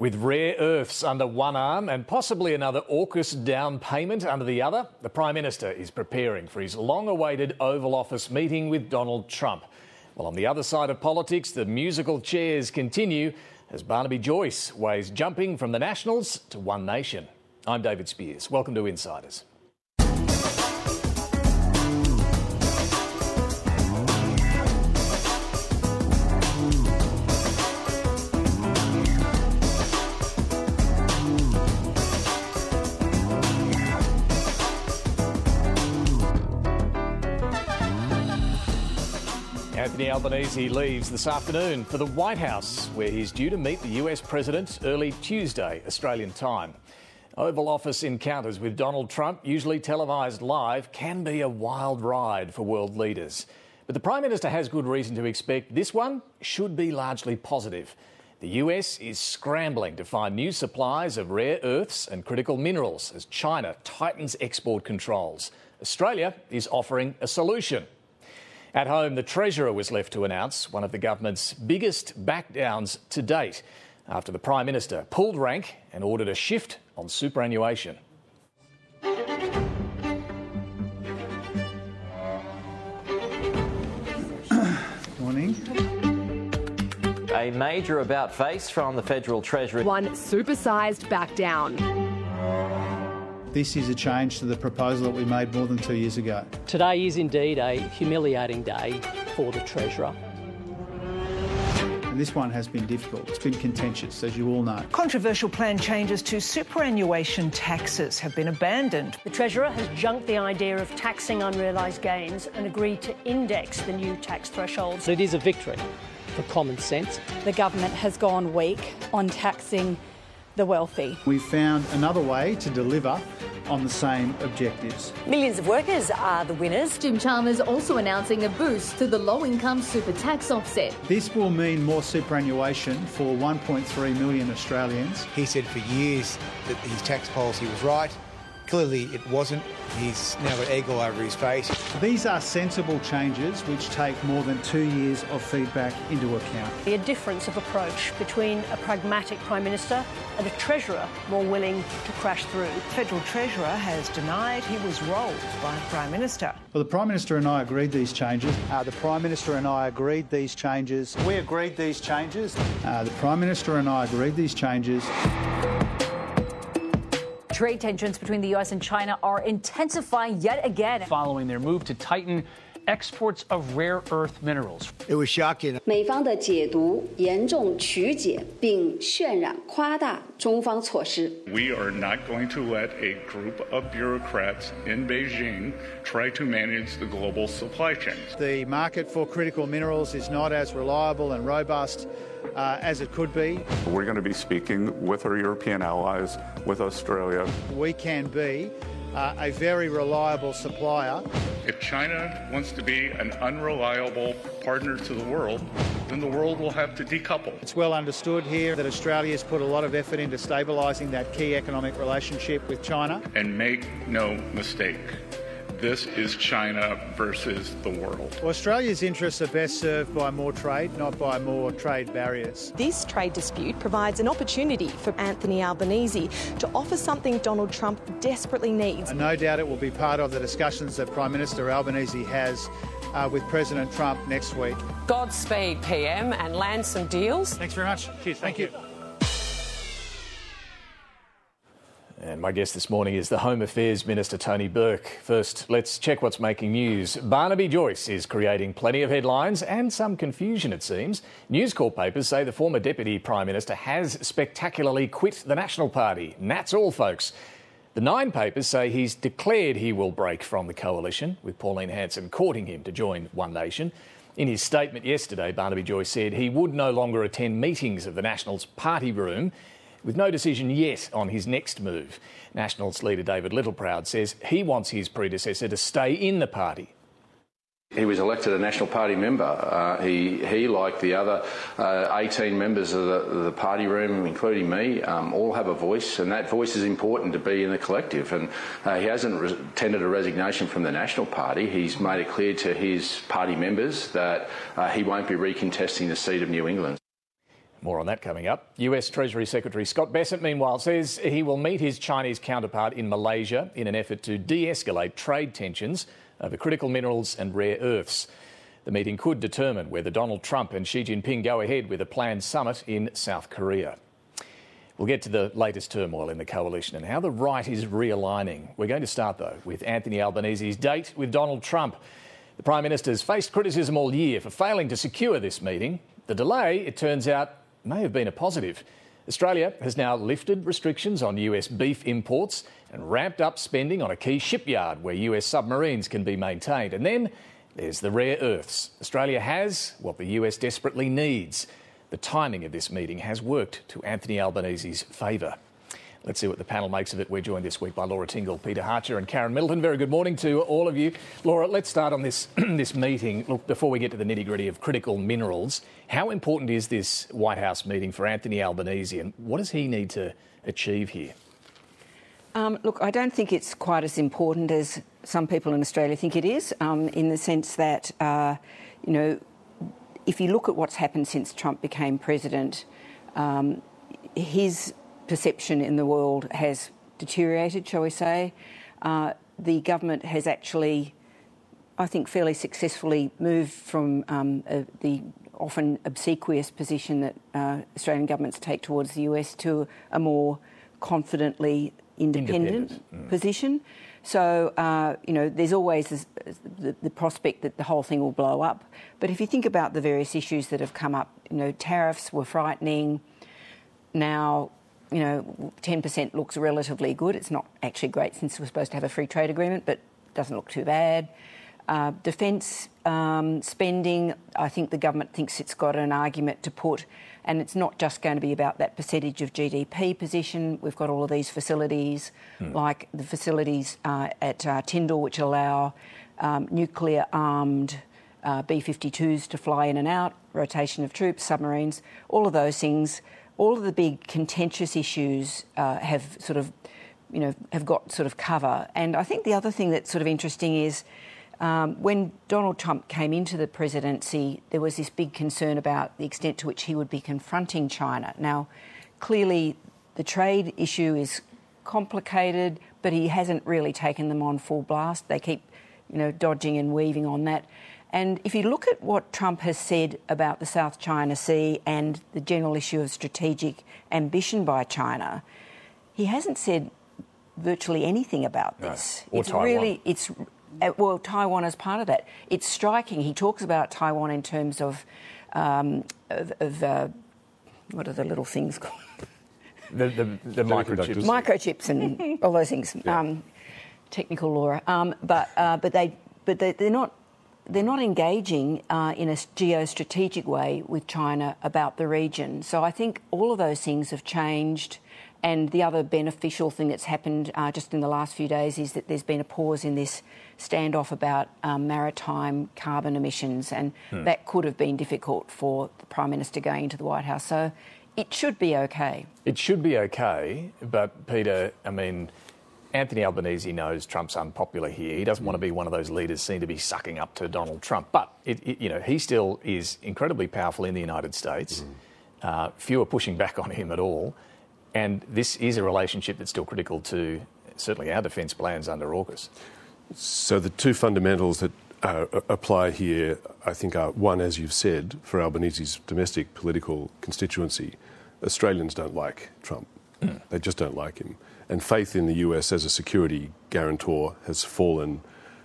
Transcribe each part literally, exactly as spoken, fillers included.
With rare earths under one arm and possibly another AUKUS down payment under the other, the Prime Minister is preparing for his long-awaited Oval Office meeting with Donald Trump. Well, on the other side of politics, the musical chairs continue as Barnaby Joyce weighs jumping from the Nationals to One Nation. I'm David Spears. Welcome to Insiders. Anthony Albanese leaves this afternoon for the White House, where he's due to meet the U S President early Tuesday, Australian time. Oval Office encounters with Donald Trump, usually televised live, can be a wild ride for world leaders. But the Prime Minister has good reason to expect this one should be largely positive. The U S is scrambling to find new supplies of rare earths and critical minerals as China tightens export controls. Australia is offering a solution. At home, the Treasurer was left to announce one of the government's biggest backdowns to date after the Prime Minister pulled rank and ordered a shift on superannuation. Morning. A major about-face from the Federal Treasury. One supersized back down. This is a change to the proposal that we made more than two years ago. Today is indeed a humiliating day for the Treasurer. And this one has been difficult. It's been contentious, as you all know. Controversial planned changes to superannuation taxes have been abandoned. The Treasurer has junked the idea of taxing unrealised gains and agreed to index the new tax thresholds. It is a victory for common sense. The government has gone weak on taxing the wealthy. We found another way to deliver on the same objectives. Millions of workers are the winners. Jim Chalmers also announcing a boost to the low-income super tax offset. This will mean more superannuation for one point three million Australians. He said for years that his tax policy was right. Clearly it wasn't. He's now got egg all over his face. These are sensible changes which take more than two years of feedback into account. A difference of approach between a pragmatic Prime Minister and a Treasurer more willing to crash through. The Federal Treasurer has denied he was rolled by the Prime Minister. Well, the Prime Minister and I agreed these changes. Uh, the Prime Minister and I agreed these changes. We agreed these changes. Uh, the Prime Minister and I agreed these changes. Trade tensions between the U S and China are intensifying yet again. Following their move to tighten exports of rare earth minerals. It was shocking. 美方的解读严重曲解并渲染夸大中方措施。 We are not going to let a group of bureaucrats in Beijing try to manage the global supply chains. The market for critical minerals is not as reliable and robust Uh, as it could be. We're going to be speaking with our European allies, with Australia. We can be uh, a very reliable supplier. If China wants to be an unreliable partner to the world, then the world will have to decouple. It's well understood here that Australia's put a lot of effort into stabilising that key economic relationship with China. And make no mistake, this is China versus the world. Well, Australia's interests are best served by more trade, not by more trade barriers. This trade dispute provides an opportunity for Anthony Albanese to offer something Donald Trump desperately needs. And no doubt it will be part of the discussions that Prime Minister Albanese has uh, with President Trump next week. Godspeed, P M, and land some deals. Thanks very much. Cheers. Thank, Thank you. And my guest this morning is the Home Affairs Minister, Tony Burke. First, let's check what's making news. Barnaby Joyce is creating plenty of headlines and some confusion, it seems. News Corp papers say the former Deputy Prime Minister has spectacularly quit the National Party. And that's all, folks. The Nine papers say he's declared he will break from the coalition, with Pauline Hanson courting him to join One Nation. In his statement yesterday, Barnaby Joyce said he would no longer attend meetings of the Nationals' party room, with no decision yet on his next move. Nationals leader David Littleproud says he wants his predecessor to stay in the party. He was elected a National Party member. Uh, he, he, like the other uh, eighteen members of the, the party room, including me, um, all have a voice, and that voice is important to be in the collective. And uh, he hasn't re- tendered a resignation from the National Party. He's made it clear to his party members that uh, he won't be recontesting the seat of New England. More on that coming up. U S Treasury Secretary Scott Bessent, meanwhile, says he will meet his Chinese counterpart in Malaysia in an effort to de-escalate trade tensions over critical minerals and rare earths. The meeting could determine whether Donald Trump and Xi Jinping go ahead with a planned summit in South Korea. We'll get to the latest turmoil in the coalition and how the right is realigning. We're going to start, though, with Anthony Albanese's date with Donald Trump. The Prime Minister's faced criticism all year for failing to secure this meeting. The delay, it turns out, may have been a positive. Australia has now lifted restrictions on U S beef imports and ramped up spending on a key shipyard where U S submarines can be maintained. And then there's the rare earths. Australia has what the U S desperately needs. The timing of this meeting has worked to Anthony Albanese's favour. Let's see what the panel makes of it. We're joined this week by Laura Tingle, Peter Harcher and Karen Middleton. Very good morning to all of you. Laura, let's start on this this meeting. Look, before we get to the nitty-gritty of critical minerals, how important is this White House meeting for Anthony Albanese and what does he need to achieve here? Um, look, I don't think it's quite as important as some people in Australia think it is, um, in the sense that, uh, you know, if you look at what's happened since Trump became president, um, his perception in the world has deteriorated, shall we say. Uh, the government has actually, I think, fairly successfully moved from um, uh, the often obsequious position that uh, Australian governments take towards the U S to a more confidently independent, independent. Mm. position. So, uh, you know, there's always this, the, the prospect that the whole thing will blow up. But if you think about the various issues that have come up, you know, tariffs were frightening. Now, you know, ten percent looks relatively good. It's not actually great since we're supposed to have a free trade agreement, but doesn't look too bad. Uh, defence um, spending, I think the government thinks it's got an argument to put, and it's not just going to be about that percentage of G D P position. We've got all of these facilities, mm. like the facilities uh, at uh, Tyndall, which allow um, nuclear-armed uh, B fifty-twos to fly in and out, rotation of troops, submarines, all of those things. All of the big contentious issues uh, have sort of, you know, have got sort of cover. And I think the other thing that's sort of interesting is um, when Donald Trump came into the presidency, there was this big concern about the extent to which he would be confronting China. Now, clearly the trade issue is complicated, but he hasn't really taken them on full blast. They keep, you know, dodging and weaving on that. And if you look at what Trump has said about the South China Sea and the general issue of strategic ambition by China, he hasn't said virtually anything about this. No. Or it's Taiwan. really, it's well, Taiwan is part of that. It's striking. He talks about Taiwan in terms of, um, of, of uh, what are the little things called? The, the, the microchips. Microchips and all those things. Yeah. Um, technical Laura. Um, but uh, but they but they, they're not. They're not engaging uh, in a geostrategic way with China about the region. So I think all of those things have changed. And the other beneficial thing that's happened uh, just in the last few days is that there's been a pause in this standoff about um, maritime carbon emissions. And hmm. that could have been difficult for the Prime Minister going into the White House. So it should be OK. It should be OK. But, Peter, I mean, Anthony Albanese knows Trump's unpopular here. He doesn't want to be one of those leaders seen to be sucking up to Donald Trump. But, it, it, you know, he still is incredibly powerful in the United States. Mm. Uh, few are pushing back on him at all. And this is a relationship that's still critical to certainly our defence plans under AUKUS. So the two fundamentals that uh, apply here, I think, are one, as you've said, for Albanese's domestic political constituency, Australians don't like Trump. Mm. They just don't like him. And faith in the U S as a security guarantor has fallen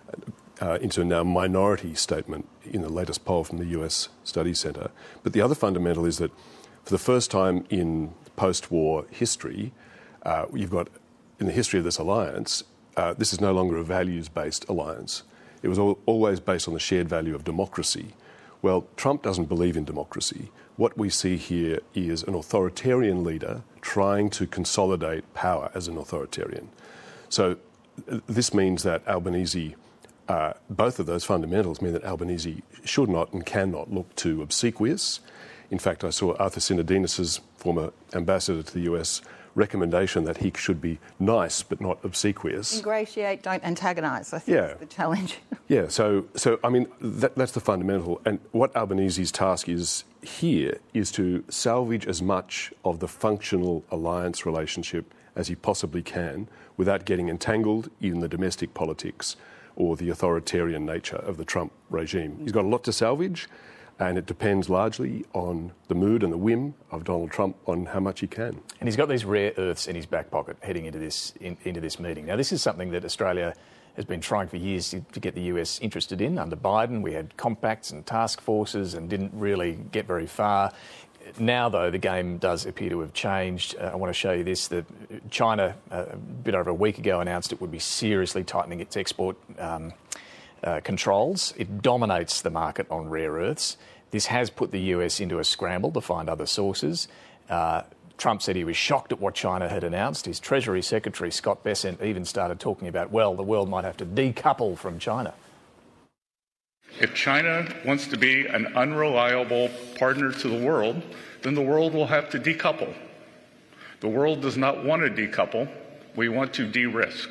uh, into a now minority statement in the latest poll from the U S Studies Centre. But the other fundamental is that for the first time in post-war history, uh, you've got, in the history of this alliance, uh, this is no longer a values-based alliance. It was al- always based on the shared value of democracy. Well, Trump doesn't believe in democracy. What we see here is an authoritarian leader trying to consolidate power as an authoritarian. So uh, this means that Albanese, uh, both of those fundamentals mean that Albanese should not and cannot look too obsequious. In fact, I saw Arthur Sinodinos, former ambassador to the U S, recommendation that he should be nice but not obsequious. Ingratiate, don't antagonise, I think Yeah. is the challenge. Yeah, so, so I mean, that, that's the fundamental. And what Albanese's task is here is to salvage as much of the functional alliance relationship as he possibly can without getting entangled in the domestic politics or the authoritarian nature of the Trump regime. He's got a lot to salvage, and it depends largely on the mood and the whim of Donald Trump on how much he can. And he's got these rare earths in his back pocket heading into this in, into this meeting. Now, this is something that Australia has been trying for years to, to get the U S interested in. Under Biden, we had compacts and task forces and didn't really get very far. Now, though, the game does appear to have changed. Uh, I want to show you this. That China, uh, a bit over a week ago, announced it would be seriously tightening its export um, uh, controls. It dominates the market on rare earths. This has put the U S into a scramble to find other sources. Uh, Trump said he was shocked at what China had announced. His Treasury Secretary, Scott Bessent, even started talking about, well, the world might have to decouple from China. If China wants to be an unreliable partner to the world, then the world will have to decouple. The world does not want to decouple. We want to de-risk.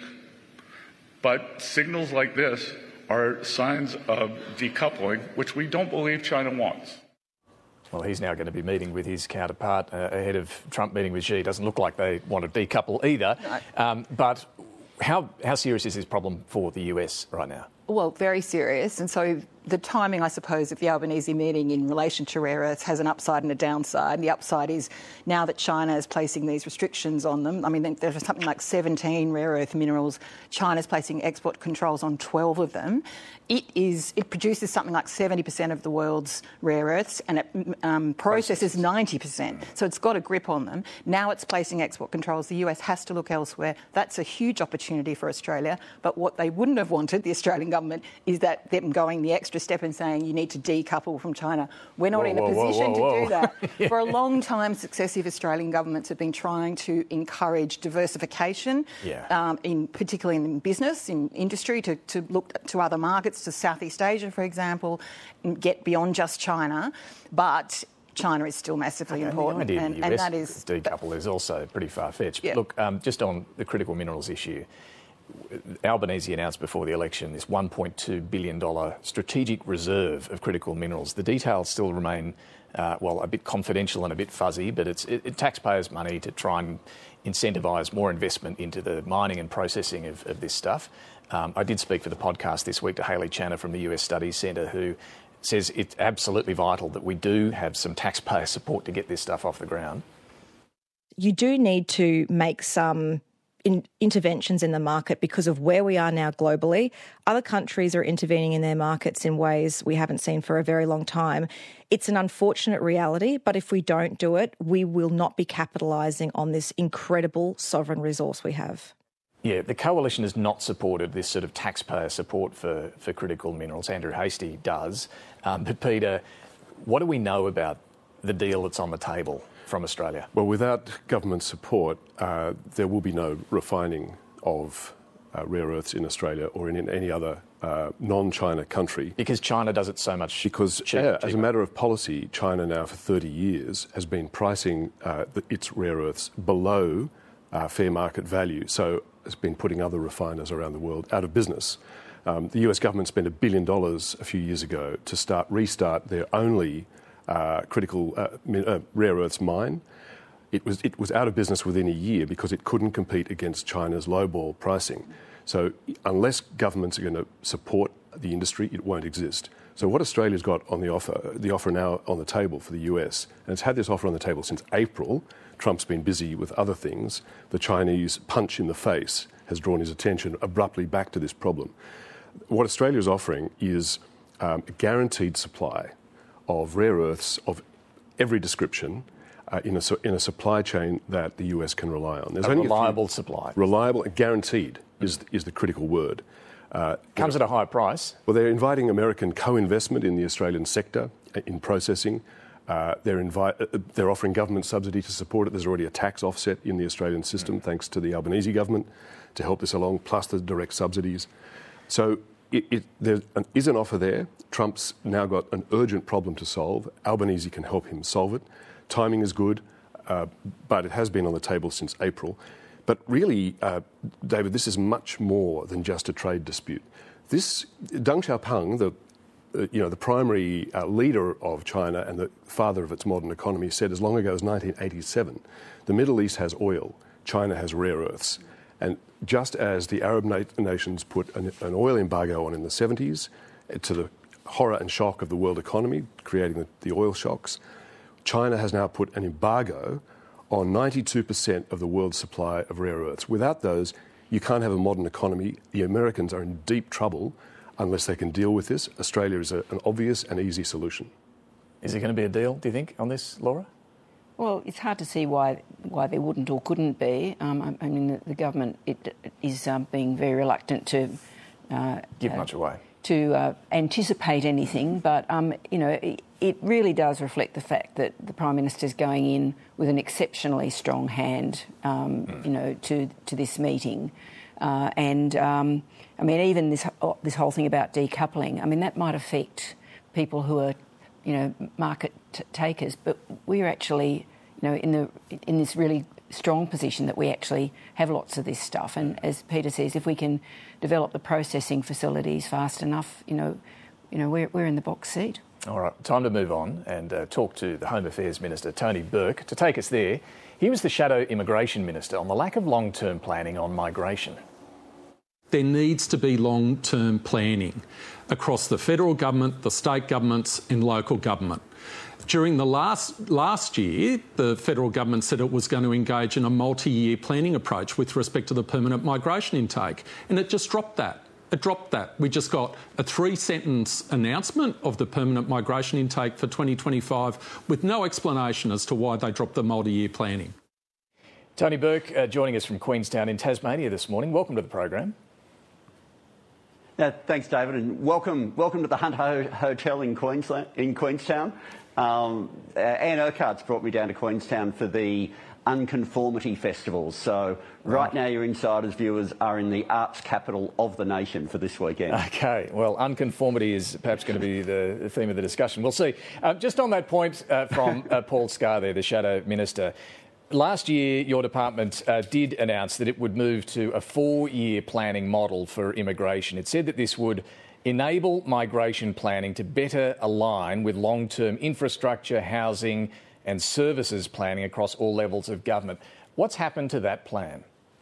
But signals like this are signs of decoupling, which we don't believe China wants. Well, he's now going to be meeting with his counterpart uh, ahead of Trump meeting with Xi. Doesn't look like they want to decouple either. No. Um, but how, how serious is this problem for the U S right now? Well, very serious. And so the timing, I suppose, of the Albanese meeting in relation to rare earths has an upside and a downside. The upside is now that China is placing these restrictions on them. I mean, there's something like seventeen rare earth minerals. China's placing export controls on twelve of them. It is. It produces something like seventy percent of the world's rare earths, and it um, processes ninety percent. So it's got a grip on them. Now it's placing export controls. The U S has to look elsewhere. That's a huge opportunity for Australia. But what they wouldn't have wanted, the Australian government, is that them going the extra step and saying you need to decouple from China. We're not whoa, in a whoa, position whoa, whoa, to do whoa. that. Yeah. For a long time, successive Australian governments have been trying to encourage diversification, Yeah. um, in particularly in business, in industry, to, to look to other markets, to Southeast Asia, for example, and get beyond just China. But China is still massively Okay, important, the idea and, the U S and that is decouple is also pretty far-fetched. Yeah. Look, um, just on the critical minerals issue, Albanese announced before the election this one point two billion dollars strategic reserve of critical minerals. The details still remain, uh, well, a bit confidential and a bit fuzzy, but it's it, it taxpayers' money to try and incentivise more investment into the mining and processing of, of this stuff. Um, I did speak for the podcast this week to Hayley Channer from the U S Studies Centre, who says it's absolutely vital that we do have some taxpayer support to get this stuff off the ground. You do need to make some in interventions in the market because of where we are now globally. Other countries are intervening in their markets in ways we haven't seen for a very long time. It's an unfortunate reality, but if we don't do it, we will not be capitalising on this incredible sovereign resource we have. Yeah, the coalition has not supported this sort of taxpayer support for, for critical minerals. Andrew Hastie does. Um, but, Peter, what do we know about the deal that's on the table from Australia? Well, without government support, uh, there will be no refining of uh, rare earths in Australia or in, in any other uh, non-China country. Because China does it so much Because, cheap, yeah, cheaper. as a matter of policy, China now for thirty years has been pricing uh, the, its rare earths below uh, fair market value. So it's been putting other refiners around the world out of business. Um, the U S government spent a billion dollars a few years ago to start restart their only uh, critical uh, min- uh, rare earths mine. It was it was out of business within a year because it couldn't compete against China's lowball pricing. So unless governments are going to support the industry, it won't exist. So what Australia's got on the offer, the offer now on the table for the U S, and it's had this offer on the table since April. Trump's been busy with other things. The Chinese punch in the face has drawn his attention abruptly back to this problem. What Australia is offering is um, a guaranteed supply of rare earths of every description uh, in, a, in a supply chain that the U S can rely on. There's a only reliable a few, supply. Reliable and guaranteed is, is the critical word. Uh, Comes at a high price. Well, they're inviting American co-investment in the Australian sector in processing. Uh, they're, invi- uh, they're offering government subsidy to support it. There's already a tax offset in the Australian system, mm. thanks to the Albanese government, to help this along, plus the direct subsidies. So it, it, there is an offer there. Trump's now got an urgent problem to solve. Albanese can help him solve it. Timing is good. uh, but it has been on the table since April. But really, uh, David, this is much more than just a trade dispute. This Deng Xiaoping, the uh, you know the primary uh, leader of China and the father of its modern economy, said as long ago as nineteen eighty-seven, the Middle East has oil, China has rare earths, and just as the Arab na- nations put an, an oil embargo on in the seventies, to the horror and shock of the world economy, creating the, the oil shocks, China has now put an embargo on ninety-two percent of the world's supply of rare earths. Without those, you can't have a modern economy. The Americans are in deep trouble unless they can deal with this. Australia is a, an obvious and easy solution. Is there going to be a deal, do you think, on this, Laura? Well, it's hard to see why why there wouldn't or couldn't be. Um, I, I mean, the, the government it, it is um, being very reluctant to uh, give uh, much away. to uh, anticipate anything, but um, you know, it, it really does reflect the fact that the Prime Minister's going in with an exceptionally strong hand, um, mm. you know, to to this meeting, uh, and um, I mean, even this this whole thing about decoupling. I mean, that might affect people who are, you know, market t- takers, but we're actually, you know, in the in this really strong position that we actually have lots of this stuff. And as Peter says, if we can develop the processing facilities fast enough, you know, you know, we're we're in the box seat. All right, time to move on and uh, talk to the Home Affairs Minister, Tony Burke. To take us there, he was the shadow immigration minister on the lack of long-term planning on migration. There needs to be long-term planning across the federal government, the state governments and local government. During the last last year, the federal government said it was going to engage in a multi-year planning approach with respect to the permanent migration intake, and it just dropped that. It dropped that. We just got a three-sentence announcement of the permanent migration intake for twenty twenty-five with no explanation as to why they dropped the multi-year planning. Tony Burke uh, joining us from Queenstown in Tasmania this morning. Welcome to the program. Yeah, thanks, David, and welcome welcome to the Hunt Ho- Hotel in Queensland, in Queenstown. Um, uh, Anne Urquhart's brought me down to Queenstown for the Unconformity Festival. So right now your Insiders viewers are in the arts capital of the nation for this weekend. OK, well, unconformity is perhaps going to be the theme of the discussion. We'll see. Uh, just on that point uh, from uh, Paul Scar there, the Shadow Minister, last year your department uh, did announce that it would move to a four-year planning model for immigration. It said that this would enable migration planning to better align with long-term infrastructure, housing and services planning across all levels of government. What's happened to that plan?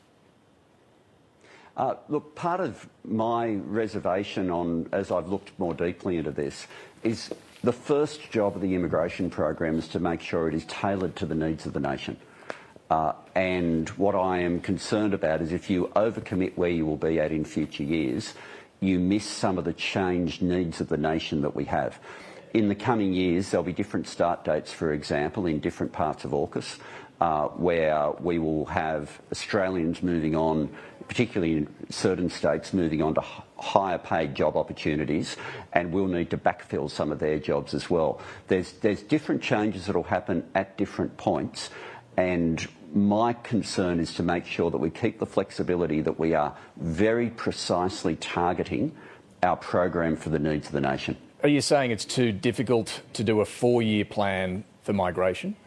Uh, look, part of my reservation on, as I've looked more deeply into this, is the first job of the immigration program is to make sure it is tailored to the needs of the nation. Uh, and what I am concerned about is if you overcommit where you will be at in future years, you miss some of the changed needs of the nation that we have. In the coming years, there'll be different start dates, for example, in different parts of AUKUS, uh, where we will have Australians moving on, particularly in certain states, moving on to h- higher paid job opportunities, and we'll need to backfill some of their jobs as well. There's, there's different changes that will happen at different points, and my concern is to make sure that we keep the flexibility, that we are very precisely targeting our program for the needs of the nation. Are you saying it's too difficult to do a four-year plan for migration?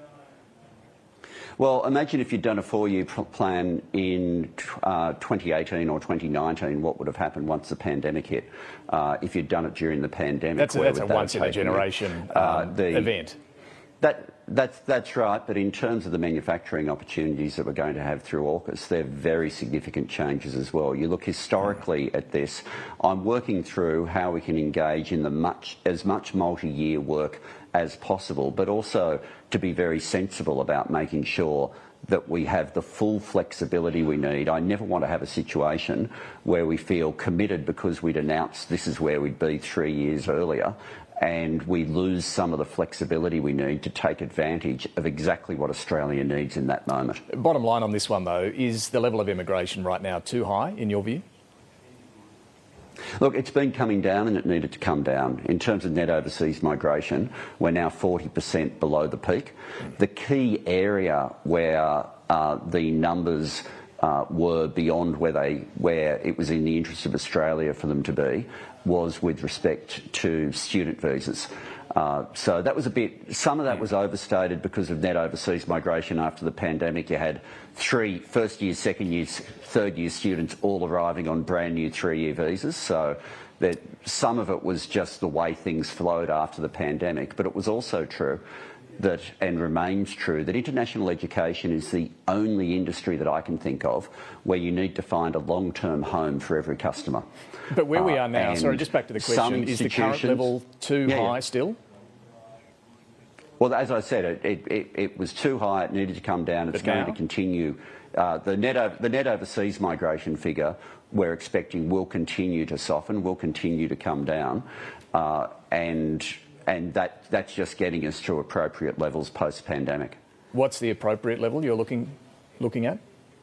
Well, imagine if you'd done a four-year plan in uh, twenty eighteen or twenty nineteen, what would have happened once the pandemic hit? Uh, if you'd done it during the pandemic... That's a, where that's a would that once-in-a-generation um, uh, the, event. That, that's, that's right, but in terms of the manufacturing opportunities that we're going to have through AUKUS, they're very significant changes as well. You look historically at this, I'm working through how we can engage in the much as much multi-year work as possible, but also to be very sensible about making sure that we have the full flexibility we need. I never want to have a situation where we feel committed because we'd announced this is where we'd be three years earlier, and we lose some of the flexibility we need to take advantage of exactly what Australia needs in that moment. Bottom line on this one, though, is the level of immigration right now too high, in your view? Look, it's been coming down and it needed to come down. In terms of net overseas migration, we're now forty percent below the peak. The key area where uh, the numbers uh, were beyond where they where it was in the interest of Australia for them to be was with respect to student visas. Uh, so that was a bit, some of that was overstated because of net overseas migration after the pandemic. You had three first year, second year, third year students all arriving on brand new three year visas. So that some of it was just the way things flowed after the pandemic. But it was also true that, and remains true, that international education is the only industry that I can think of where you need to find a long-term home for every customer. But where we Uh, are now, sorry, just back to the question, is the current level too Yeah, high yeah. still? Well, as I said, it, it, it, it was too high. It needed to come down. It's But going now? to continue. Uh, the, net o- the net overseas migration figure we're expecting will continue to soften, will continue to come down, uh, and and that that's just getting us to appropriate levels post-pandemic. What's the appropriate level you're looking looking at?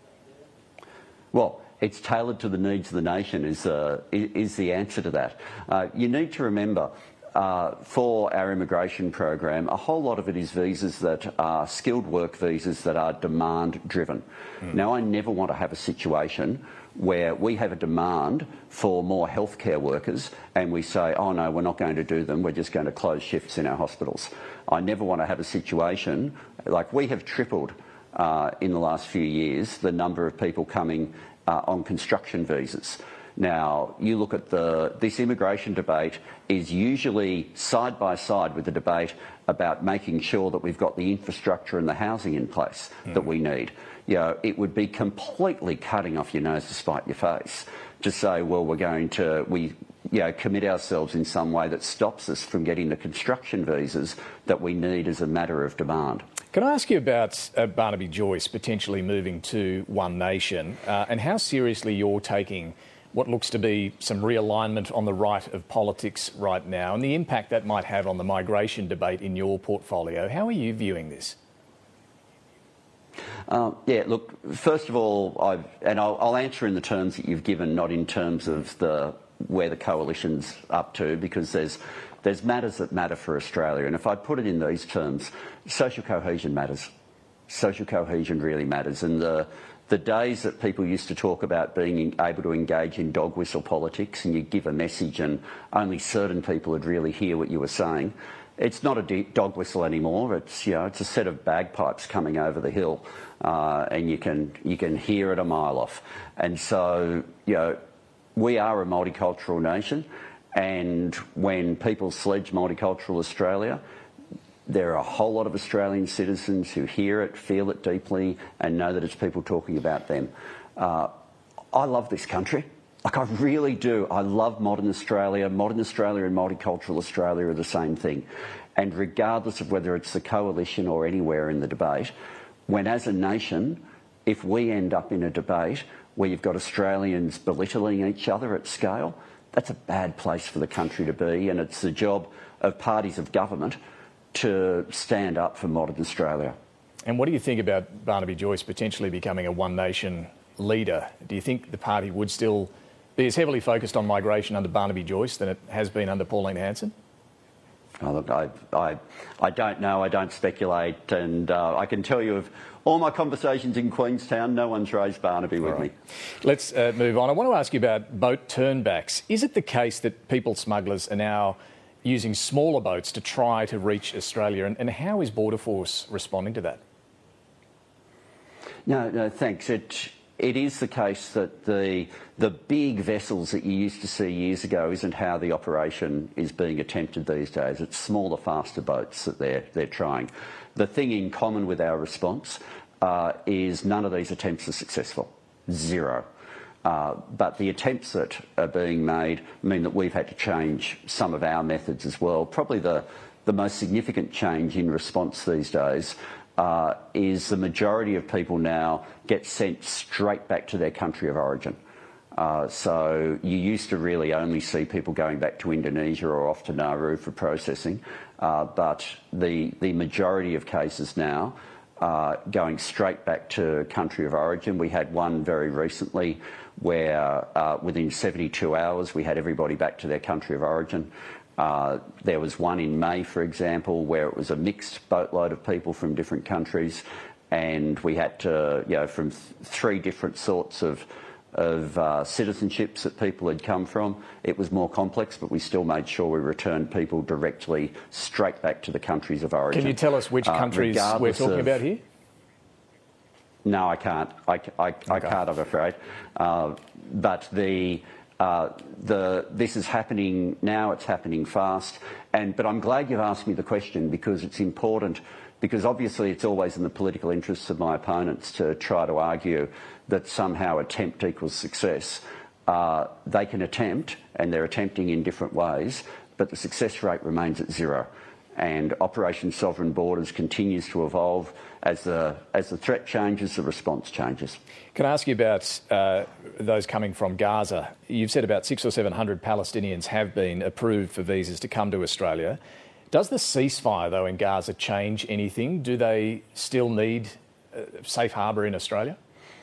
Well, it's tailored to the needs of the nation is, uh, i- is the answer to that. Uh, you need to remember, uh, for our immigration program, a whole lot of it is visas that are skilled work visas that are demand-driven. Mm. Now, I never want to have a situation where we have a demand for more healthcare workers and we say, oh no, we're not going to do them, we're just going to close shifts in our hospitals. I never want to have a situation, like we have tripled uh, in the last few years the number of people coming uh, on construction visas. Now, you look at the, this immigration debate is usually side by side with the debate about making sure that we've got the infrastructure and the housing in place mm. that we need. You know, it would be completely cutting off your nose to spite your face to say, well, we're going to, we, you know, commit ourselves in some way that stops us from getting the construction visas that we need as a matter of demand. Can I ask you about uh, Barnaby Joyce potentially moving to One Nation uh, and how seriously you're taking what looks to be some realignment on the right of politics right now and the impact that might have on the migration debate in your portfolio? How are you viewing this? Um, yeah, look, first of all, I've, and I'll, I'll answer in the terms that you've given, not in terms of the where the coalition's up to, because there's there's matters that matter for Australia. And if I put it in these terms, social cohesion matters. Social cohesion really matters. And the the days that people used to talk about being able to engage in dog whistle politics and you give a message and only certain people would really hear what you were saying, it's not a dog whistle anymore. It's, you know, it's a set of bagpipes coming over the hill, uh, and you can you can hear it a mile off. And so, you know, we are a multicultural nation, and when people sledge multicultural Australia, there are a whole lot of Australian citizens who hear it, feel it deeply, and know that it's people talking about them. Uh, I love this country. Like, I really do. I love modern Australia. Modern Australia and multicultural Australia are the same thing. And regardless of whether it's the coalition or anywhere in the debate, when as a nation, if we end up in a debate where you've got Australians belittling each other at scale, that's a bad place for the country to be. And it's the job of parties of government to stand up for modern Australia. And what do you think about Barnaby Joyce potentially becoming a One Nation leader? Do you think the party would still be as heavily focused on migration under Barnaby Joyce than it has been under Pauline Hanson? Oh, look, I, I, I don't know, I don't speculate, and uh, I can tell you of all my conversations in Queenstown, no one's raised Barnaby with right. me. Let's uh, move on. I want to ask you about boat turnbacks. Is it the case that people smugglers are now using smaller boats to try to reach Australia, and, and how is Border Force responding to that? No, no, thanks. It, it is the case that the, the big vessels that you used to see years ago isn't how the operation is being attempted these days. It's smaller, faster boats that they're, they're trying. The thing in common with our response uh, is none of these attempts are successful. Zero. Uh, but the attempts that are being made mean that we've had to change some of our methods as well. Probably the, the most significant change in response these days uh, is the majority of people now get sent straight back to their country of origin. Uh, so you used to really only see people going back to Indonesia or off to Nauru for processing, uh, but the, the majority of cases now uh, going straight back to country of origin. We had one very recently where uh, within seventy-two hours we had everybody back to their country of origin. Uh, there was one in May, for example, where it was a mixed boatload of people from different countries, and we had to, you know, from th three different sorts of of uh, citizenships that people had come from. It was more complex, but we still made sure we returned people directly straight back to the countries of origin. Can you tell us which countries uh, we're talking of, about here? No, I can't. I, I, okay. I can't, I'm afraid. Uh, but the... Uh, the, this is happening now, it's happening fast, and, but I'm glad you've asked me the question because it's important, because obviously it's always in the political interests of my opponents to try to argue that somehow attempt equals success. Uh, they can attempt, and they're attempting in different ways, but the success rate remains at zero. And Operation Sovereign Borders continues to evolve. As the, as the threat changes, the response changes. Can I ask you about uh, those coming from Gaza? You've said about six or seven hundred Palestinians have been approved for visas to come to Australia. Does the ceasefire, though, in Gaza change anything? Do they still need a safe harbour in Australia?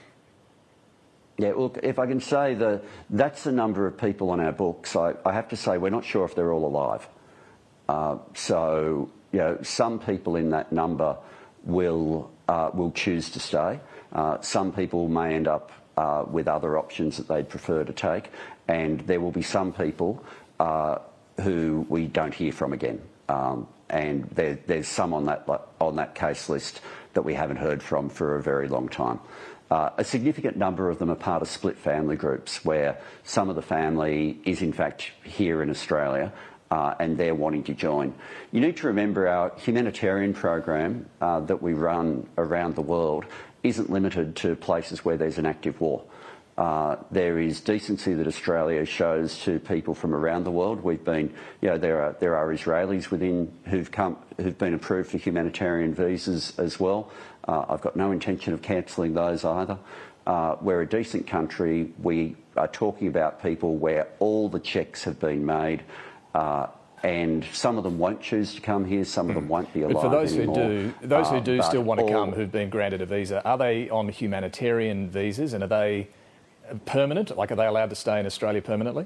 Yeah, look, if I can say that that's the number of people on our books. I, I have to say we're not sure if they're all alive. Uh, so, you know, some people in that number will uh, will choose to stay. Uh, some people may end up uh, with other options that they'd prefer to take, and there will be some people uh, who we don't hear from again. Um, and there, there's some on that on that case list that we haven't heard from for a very long time. Uh, a significant number of them are part of split family groups, where some of the family is in fact here in Australia. Uh, and they're wanting to join. You need to remember our humanitarian program uh, that we run around the world isn't limited to places where there's an active war. Uh, there is decency that Australia shows to people from around the world. We've been, you know, there are there are Israelis within who've come who've been approved for humanitarian visas as well. Uh, I've got no intention of cancelling those either. Uh, we're a decent country. We are talking about people where all the checks have been made. Uh, and some of them won't choose to come here, some of them won't be alive But for those anymore. who do, those who do uh, still want to all... come, who've been granted a visa, are they on humanitarian visas, and are they permanent? Like, are they allowed to stay in Australia permanently?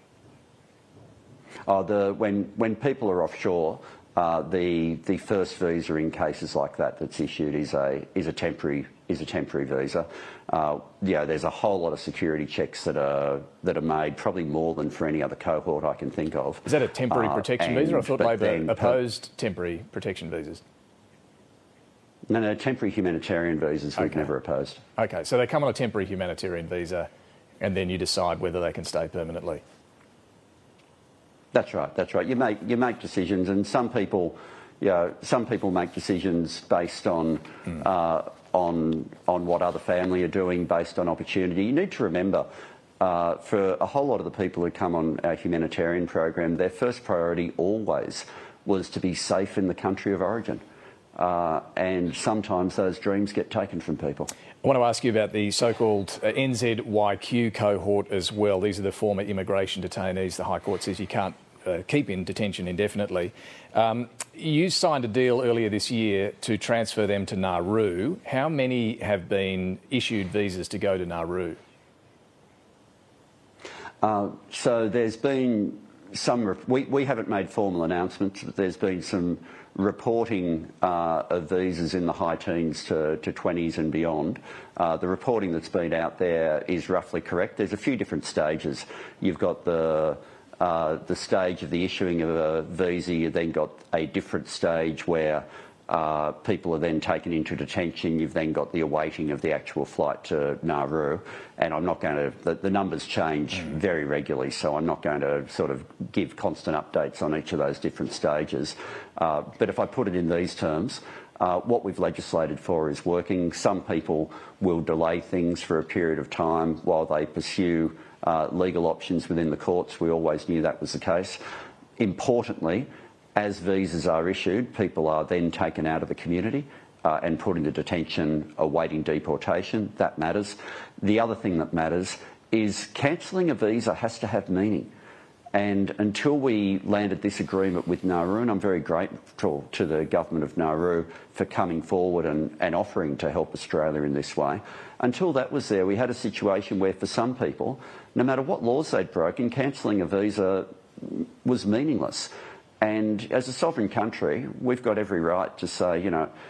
Oh, the, when, when people are offshore, uh, the, the first visa in cases like that that's issued is a, is a temporary is a temporary visa. Uh, yeah, there's a whole lot of security checks that are that are made, probably more than for any other cohort I can think of. Is that a temporary uh, protection and, visa? I thought Labor opposed per- temporary protection visas. No, no, temporary humanitarian visas we've okay. never opposed. Okay, so they come on a temporary humanitarian visa, and then you decide whether they can stay permanently. That's right. That's right. You make you make decisions, and some people, you know, some people make decisions based on. Mm. Uh, On, on what other family are doing based on opportunity. You need to remember, uh, for a whole lot of the people who come on our humanitarian program, their first priority always was to be safe in the country of origin. Uh, and sometimes those dreams get taken from people. I want to ask you about the so-called uh, N Z Y Q cohort as well. These are the former immigration detainees. The High Court says you can't Uh, keep in detention indefinitely. Um, you signed a deal earlier this year to transfer them to Nauru. How many have been issued visas to go to Nauru? Uh, so there's been some... Re- we, we haven't made formal announcements, but there's been some reporting uh, of visas in the high teens to, to twenties and beyond. Uh, the reporting that's been out there is roughly correct. There's a few different stages. You've got the... Uh, the stage of the issuing of a visa, you then got a different stage where uh, people are then taken into detention. You've then got the awaiting of the actual flight to Nauru. And I'm not going to... The, the numbers change mm. very regularly, so I'm not going to sort of give constant updates on each of those different stages. Uh, but if I put it in these terms, uh, what we've legislated for is working. Some people will delay things for a period of time while they pursue Uh, legal options within the courts. We always knew that was the case. Importantly, as visas are issued, people are then taken out of the community uh, and put into detention awaiting deportation. That matters. The other thing that matters is cancelling a visa has to have meaning. And until we landed this agreement with Nauru, and I'm very grateful to the government of Nauru for coming forward and, and offering to help Australia in this way, until that was there, we had a situation where for some people, no matter what laws they'd broken, cancelling a visa was meaningless. And as a sovereign country, we've got every right to say, you know,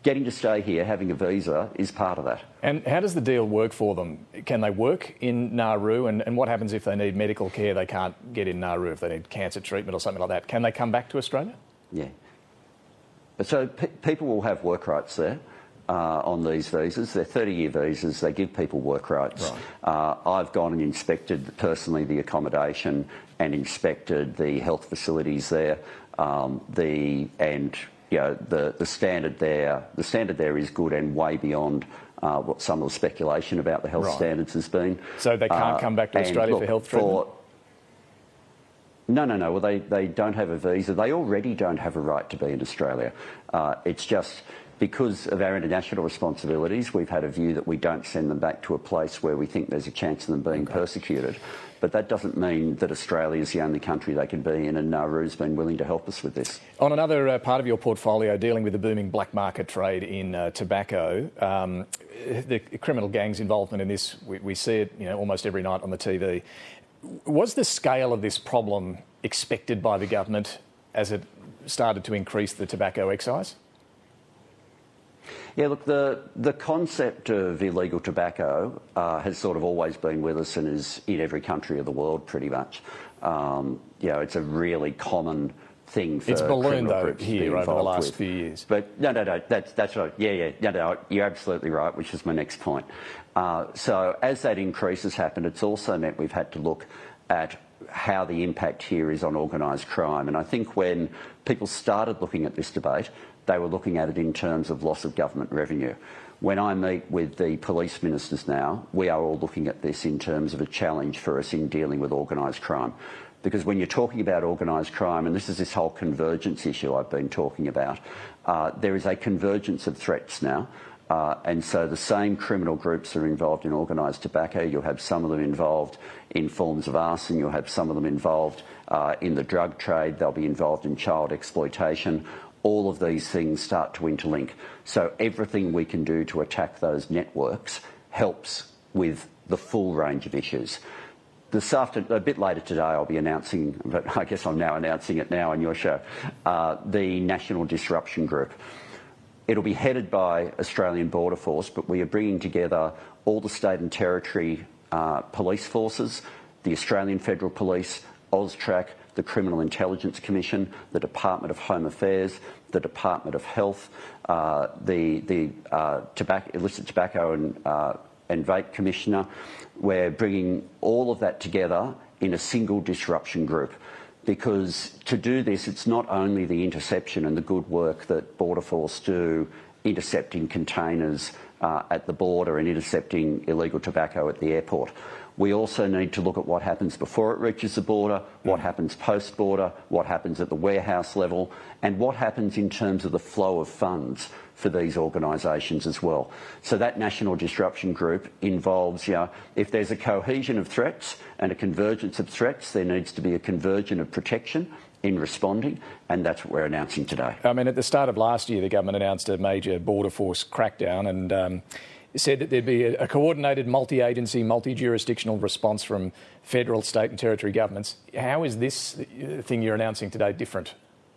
getting to stay here, having a visa, is part of that. And how does the deal work for them? Can they work in Nauru? And, and what happens if they need medical care they can't get in Nauru, if they need cancer treatment or something like that? Can they come back to Australia? Yeah. So pe people will have work rights there uh, on these visas. They're thirty-year visas. They give people work rights. Right. Uh, I've gone and inspected personally the accommodation and inspected the health facilities there. Um, the and you know the the standard there the standard there is good and way beyond uh, what some of the speculation about the health right. standards has been. So they can't uh, come back to Australia look, for health treatment? For, No, no, no. Well, they, they don't have a visa. They already don't have a right to be in Australia. Uh, it's just because of our international responsibilities, we've had a view that we don't send them back to a place where we think there's a chance of them being okay. persecuted. But that doesn't mean that Australia is the only country they can be in, and Nauru's been willing to help us with this. On another uh, part of your portfolio, dealing with the booming black market trade in uh, tobacco, um, the criminal gangs' involvement in this, we, we see it you know, almost every night on the T V. Was the scale of this problem expected by the government as it started to increase the tobacco excise? Yeah, look, the, the concept of illegal tobacco uh, has sort of always been with us and is in every country of the world pretty much. Um, you know, it's a really common thing for it's ballooned though here over the last with. few years. But no, no, no, that's that's right. Yeah, yeah, no, no, you're absolutely right, which is my next point. Uh, so as that increase has happened, it's also meant we've had to look at how the impact here is on organised crime. And I think when people started looking at this debate, they were looking at it in terms of loss of government revenue. When I meet with the police ministers now, we are all looking at this in terms of a challenge for us in dealing with organised crime. Because when you're talking about organised crime, and this is this whole convergence issue I've been talking about, uh, there is a convergence of threats now. Uh, and so the same criminal groups are involved in organised tobacco. You'll have some of them involved in forms of arson. You'll have some of them involved uh, in the drug trade. They'll be involved in child exploitation. All of these things start to interlink. So everything we can do to attack those networks helps with the full range of issues. This after, a bit later today, I'll be announcing, but I guess I'm now announcing it now on your show, uh, the National Disruption Group. It'll be headed by Australian Border Force, but we are bringing together all the state and territory uh, police forces, the Australian Federal Police, AUSTRAC, the Criminal Intelligence Commission, the Department of Home Affairs, the Department of Health, uh, the, the uh, tobacco, illicit tobacco and, uh, and vape commissioner. We're bringing all of that together in a single disruption group. Because to do this, it's not only the interception and the good work that Border Force do intercepting containers uh, at the border and intercepting illegal tobacco at the airport. We also need to look at what happens before it reaches the border, what happens post-border, what happens at the warehouse level, and what happens in terms of the flow of funds for these organisations as well. So that National Disruption Group involves, you know, if there's a cohesion of threats and a convergence of threats, there needs to be a convergence of protection in responding, and that's what we're announcing today. I mean, at the start of last year, the government announced a major Border Force crackdown and um, said that there'd be a, a coordinated multi-agency, multi-jurisdictional response from federal, state and territory governments. How is this thing you're announcing today different?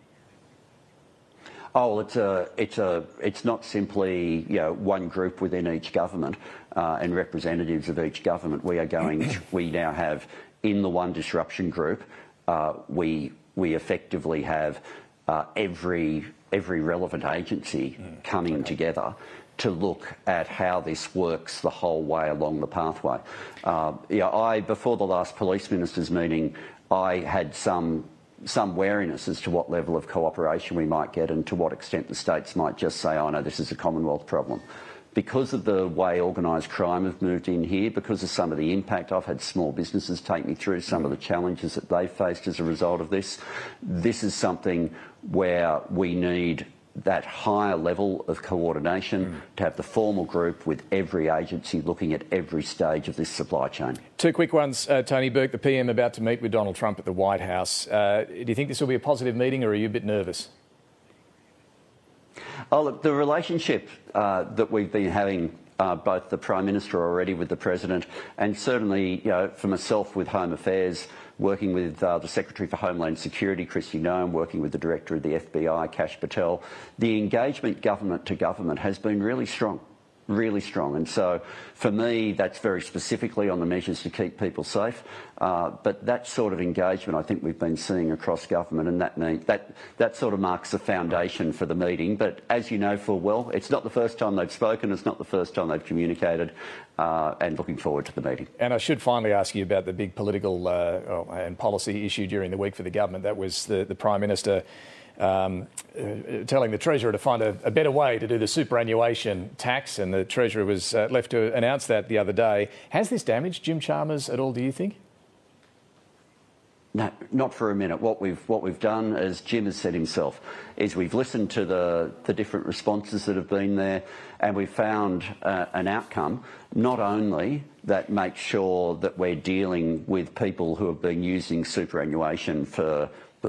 Oh, it's a, it's a, it's not simply you know one group within each government uh, and representatives of each government. We are going. we now have in the one disruption group. Uh, we we effectively have uh, every every relevant agency mm. coming okay. together to look at how this works the whole way along the pathway. Uh, yeah, I before the last police ministers meeting, I had some. some wariness as to what level of cooperation we might get and to what extent the states might just say, oh no, this is a Commonwealth problem. Because of the way organised crime have moved in here, because of some of the impact, I've had small businesses take me through some of the challenges that they've faced as a result of this. This is something where we need that higher level of coordination mm. to have the formal group with every agency looking at every stage of this supply chain. Two quick ones. Uh, Tony Burke, the P M, about to meet with Donald Trump at the White House. Uh, do you think this will be a positive meeting or are you a bit nervous? Oh, look, the relationship uh, that we've been having, uh, both the Prime Minister already with the President and certainly, you know, for myself with Home Affairs, working with uh, the Secretary for Homeland Security, Kristi Noem, working with the Director of the F B I, Kash Patel. The engagement government to government has been really strong. Really strong. And so for me, that's very specifically on the measures to keep people safe. Uh, but that sort of engagement I think we've been seeing across government, and that, mean, that, that sort of marks the foundation for the meeting. But as you know full well, it's not the first time they've spoken, it's not the first time they've communicated, uh, and looking forward to the meeting. And I should finally ask you about the big political uh, and policy issue during the week for the government. That was the, the Prime Minister Um, uh, telling the Treasurer to find a, a better way to do the superannuation tax, and the Treasurer was uh, left to announce that the other day. Has this damaged Jim Chalmers at all, do you think? No, not for a minute. What we've what we've done, as Jim has said himself, is we've listened to the, the different responses that have been there, and we've found uh, an outcome not only that makes sure that we're dealing with people who have been using superannuation for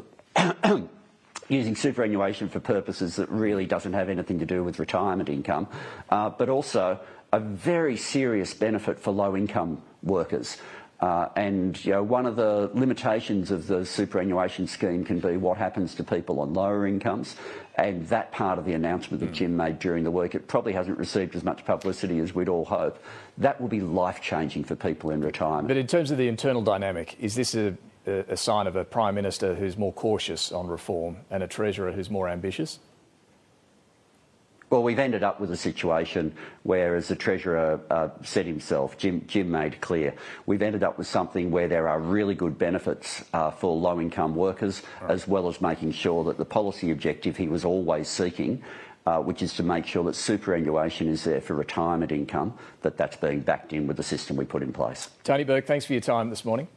using superannuation for purposes that really doesn't have anything to do with retirement income, uh, but also a very serious benefit for low-income workers. Uh, and you know, one of the limitations of the superannuation scheme can be what happens to people on lower incomes, and that part of the announcement that Jim made during the week, it probably hasn't received as much publicity as we'd all hope. That will be life-changing for people in retirement. But in terms of the internal dynamic, is this a a sign of a Prime Minister who's more cautious on reform and a Treasurer who's more ambitious? Well, we've ended up with a situation where, as the Treasurer uh, said himself, Jim, Jim made clear, we've ended up with something where there are really good benefits uh, for low-income workers, right, as well as making sure that the policy objective he was always seeking, uh, which is to make sure that superannuation is there for retirement income, that that's being backed in with the system we put in place. Tony Burke, thanks for your time this morning.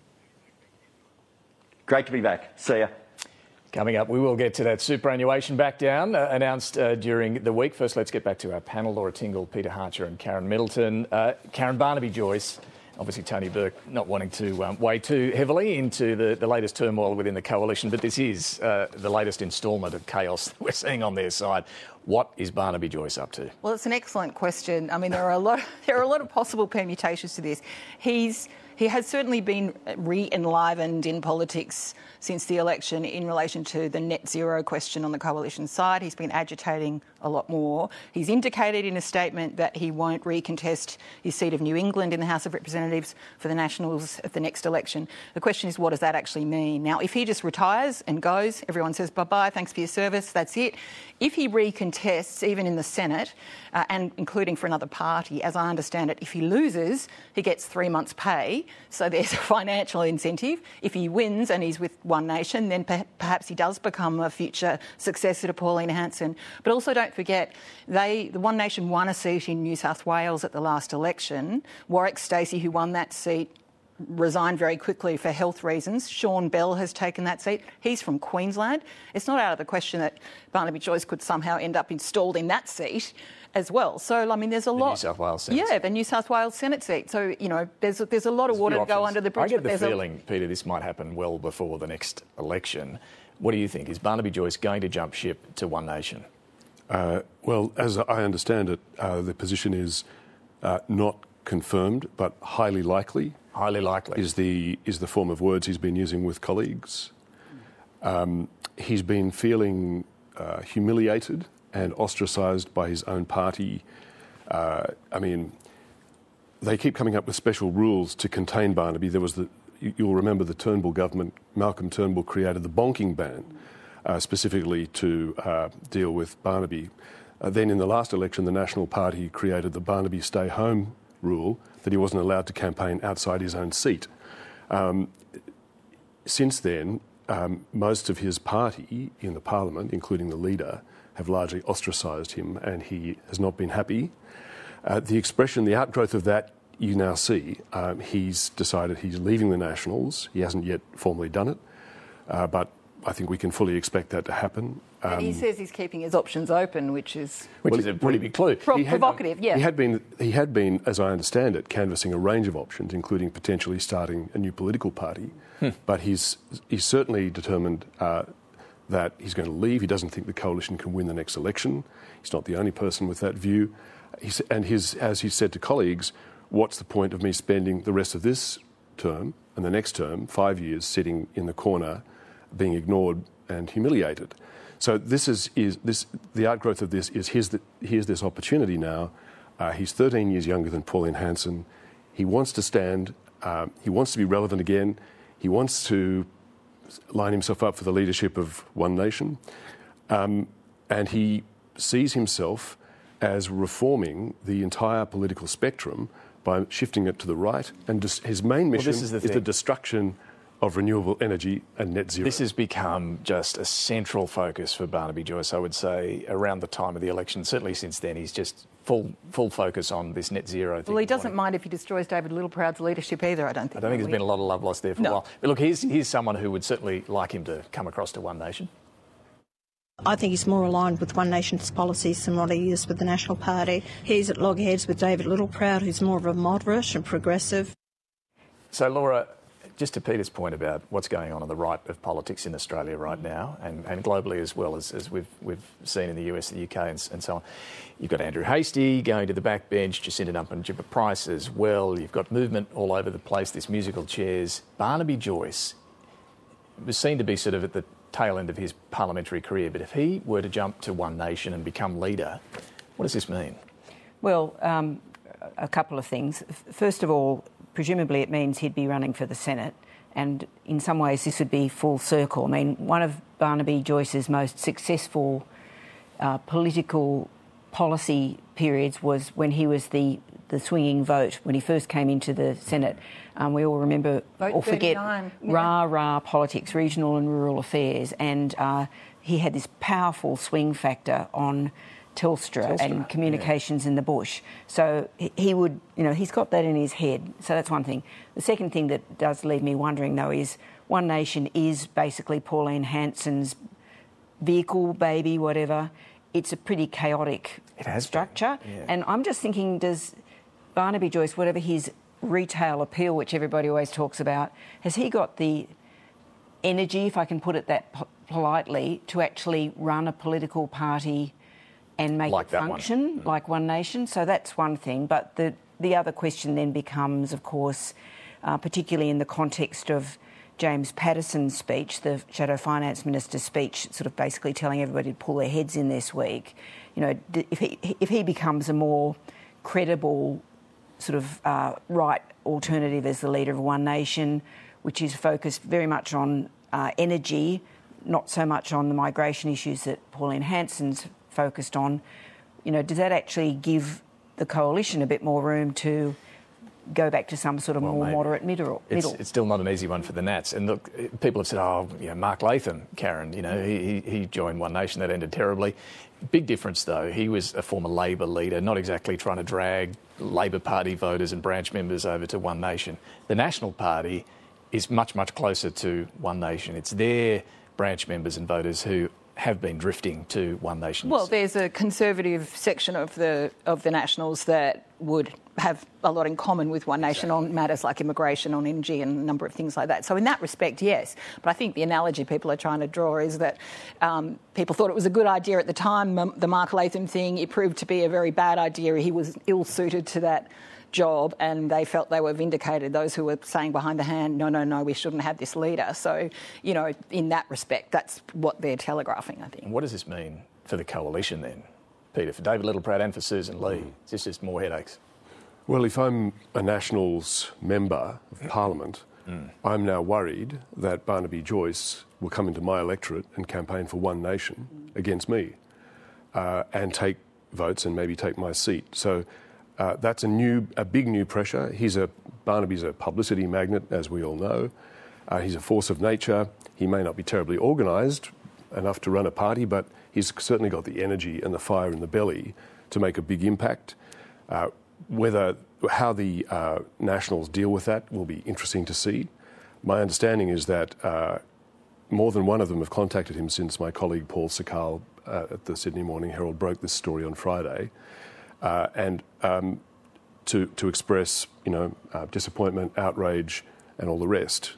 Great to be back. See ya. Coming up, we will get to that superannuation back down uh, announced uh, during the week. First, let's get back to our panel. Laura Tingle, Peter Harcher and Karen Middleton. Uh, Karen Barnaby-Joyce, obviously Tony Burke not wanting to um, weigh too heavily into the, the latest turmoil within the coalition, but this is uh, the latest instalment of chaos we're seeing on their side. What is Barnaby-Joyce up to? Well, it's an excellent question. I mean, there are a lot, there are a lot of possible permutations to this. He's He has certainly been re-enlivened in politics since the election in relation to the net zero question on the coalition side. He's been agitating a lot more. He's indicated in a statement that he won't recontest his seat of New England in the House of Representatives for the Nationals at the next election. The question is, what does that actually mean? Now, if he just retires and goes, everyone says bye-bye, thanks for your service, that's it. If he recontests, even in the Senate, uh, and including for another party, as I understand it, if he loses, he gets three months' pay. So there's a financial incentive. If he wins and he's with One Nation, then per- perhaps he does become a future successor to Pauline Hanson. But also don't forget, they, the One Nation won a seat in New South Wales at the last election. Warwick Stacey, who won that seat, resigned very quickly for health reasons. Sean Bell has taken that seat. He's from Queensland. It's not out of the question that Barnaby-Joyce could somehow end up installed in that seat as well. So, I mean, there's a the lot... New South Wales Senate. Yeah, the New South Wales Senate seat. So, you know, there's a, there's a lot there's of water to go options. under the bridge. I get the there's feeling, a... Peter, this might happen well before the next election. What do you think? Is Barnaby-Joyce going to jump ship to One Nation? Uh, well, as I understand it, uh, the position is uh, not confirmed, but highly likely. Highly likely. Is the, is the form of words he's been using with colleagues. Um, he's been feeling uh, humiliated and ostracised by his own party. Uh, I mean, they keep coming up with special rules to contain Barnaby. There was the, you'll remember the Turnbull government, Malcolm Turnbull created the bonking ban uh, specifically to uh, deal with Barnaby. Uh, then in the last election, the National Party created the Barnaby stay home rule that he wasn't allowed to campaign outside his own seat. Um, since then, um, most of his party in the parliament, including the leader, have largely ostracised him, and he has not been happy. Uh, the expression, the outgrowth of that, you now see. Um, he's decided he's leaving the Nationals. He hasn't yet formally done it, uh, but I think we can fully expect that to happen. Um, and he says he's keeping his options open, which is... Which well, is a pretty big clue. Pro- he had, provocative, yeah. He had been, he had been, as I understand it, canvassing a range of options, including potentially starting a new political party. Hmm. But he's, he's certainly determined uh, that he's going to leave. He doesn't think the coalition can win the next election. He's not the only person with that view. He's, and his, as he said to colleagues, what's the point of me spending the rest of this term and the next term, five years sitting in the corner, being ignored and humiliated. So this is, is this the outgrowth of this is here's, the, here's this opportunity now. Uh, he's thirteen years younger than Pauline Hanson. He wants to stand. Um, he wants to be relevant again. He wants to line himself up for the leadership of One Nation. Um, and he sees himself as reforming the entire political spectrum by shifting it to the right. And dis- his main mission well, is, the, is the destruction of renewable energy and net zero. This has become just a central focus for Barnaby Joyce, I would say, around the time of the election. Certainly since then, he's just full full focus on this net zero thing. Well, he doesn't mind if he destroys David Littleproud's leadership either, I don't think. I don't think there's been a lot of love lost there for no. a while. But look, here's, here's someone who would certainly like him to come across to One Nation. I think he's more aligned with One Nation's policies than what he is with the National Party. He's at loggerheads with David Littleproud, who's more of a moderate and progressive. So, Laura, just to Peter's point about what's going on on the right of politics in Australia right now, and, and globally as well, as, as we've we've seen in the U S, the U K and, and so on. You've got Andrew Hastie going to the backbench, Jacinta Nampijinpa-Price as well. You've got movement all over the place, this musical chairs. Barnaby Joyce was seen to be sort of at the tail end of his parliamentary career, but if he were to jump to One Nation and become leader, what does this mean? Well, um, a couple of things. First of all, presumably it means he'd be running for the Senate, and in some ways this would be full circle. I mean, one of Barnaby Joyce's most successful uh, political policy periods was when he was the, the swinging vote, when he first came into the Senate. Um, we all remember vote or forget yeah. rah-rah politics, regional and rural affairs, and uh, he had this powerful swing factor on Telstra, Telstra and communications yeah. in the bush. So he would, you know, he's got that in his head. So that's one thing. The second thing that does leave me wondering, though, is One Nation is basically Pauline Hanson's vehicle, baby, whatever. It's a pretty chaotic it has structure. Yeah. And I'm just thinking, does Barnaby Joyce, whatever his retail appeal, which everybody always talks about, has he got the energy, if I can put it that po- politely, to actually run a political party and make like it function one. like One Nation? So that's one thing. But the, the other question then becomes, of course, uh, particularly in the context of James Paterson's speech, the Shadow Finance Minister's speech, sort of basically telling everybody to pull their heads in this week. You know, if he, if he becomes a more credible sort of uh, right alternative as the leader of One Nation, which is focused very much on uh, energy, not so much on the migration issues that Pauline Hanson's focused on, you know, does that actually give the coalition a bit more room to go back to some sort of well, more maybe. moderate middle? It's, it's still not an easy one for the Nats. And look, people have said, oh, you know, Mark Latham, Karen, you know, he, he joined One Nation, that ended terribly. Big difference, though. He was a former Labor leader, not exactly trying to drag Labor Party voters and branch members over to One Nation. The National Party is much, much closer to One Nation. It's their branch members and voters who have been drifting to One Nation. Well, there's a conservative section of the of the Nationals that would have a lot in common with One Nation exactly. on matters like immigration, on energy and a number of things like that. So in that respect, yes. But I think the analogy people are trying to draw is that um, people thought it was a good idea at the time, the Mark Latham thing. It proved to be a very bad idea. He was ill-suited to that job, and they felt they were vindicated, those who were saying behind the hand, no, no, no, we shouldn't have this leader. So, you know, in that respect, that's what they're telegraphing, I think. And what does this mean for the coalition then, Peter, for David Littleproud and for Susan Lee? Is this just more headaches? Well, if I'm a Nationals member of Parliament, mm. I'm now worried that Barnaby Joyce will come into my electorate and campaign for One Nation mm. against me uh, and take votes and maybe take my seat. So Uh, that's a new, a big new pressure. He's a Barnaby's a publicity magnet, as we all know. Uh, he's a force of nature. He may not be terribly organised enough to run a party, but he's certainly got the energy and the fire in the belly to make a big impact. Uh, whether how the uh, Nationals deal with that will be interesting to see. My understanding is that uh, more than one of them have contacted him since my colleague Paul Sakal uh, at the Sydney Morning Herald broke this story on Friday. Uh, and um, to to express, you know, uh, disappointment, outrage, and all the rest.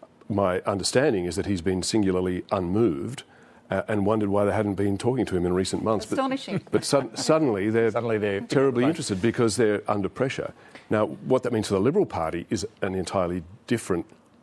My understanding is that he's been singularly unmoved uh, and wondered why they hadn't been talking to him in recent months. Astonishing. But, but su- suddenly they're suddenly they're terribly interested because they're under pressure. Now, what that means for the Liberal Party is an entirely different